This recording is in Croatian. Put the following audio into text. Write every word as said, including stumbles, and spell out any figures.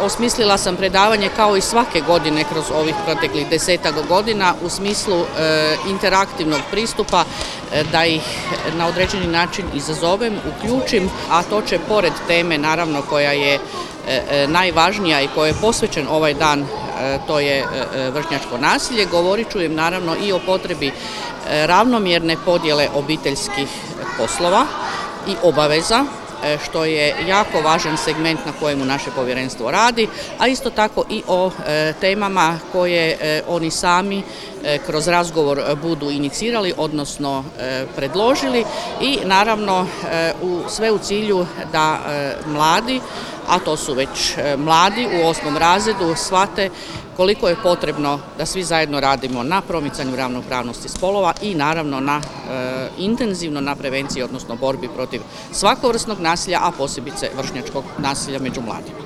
Osmislila sam predavanje kao i svake godine kroz ovih proteklih desetak godina u smislu e, interaktivnog pristupa, e, da ih na određeni način izazovem, uključim, a to će pored teme naravno koja je e, najvažnija i kojoj je posvećen ovaj dan, e, to je e, vršnjačko nasilje. Govorit ću im naravno i o potrebi e, ravnomjerne podjele obiteljskih poslova i obaveza, što je jako važan segment na kojemu naše povjerenstvo radi, a isto tako i o e, temama koje e, oni sami e, kroz razgovor budu inicirali, odnosno e, predložili i naravno e, u, sve u cilju da e, mladi, a to su već e, mladi u osmom razredu, shvate koliko je potrebno da svi zajedno radimo na promicanju ravnopravnosti spolova i naravno na e, intenzivno na prevenciji, odnosno borbi protiv svakovrsnog nasilja, a posebice vršnjačkog nasilja među mladima.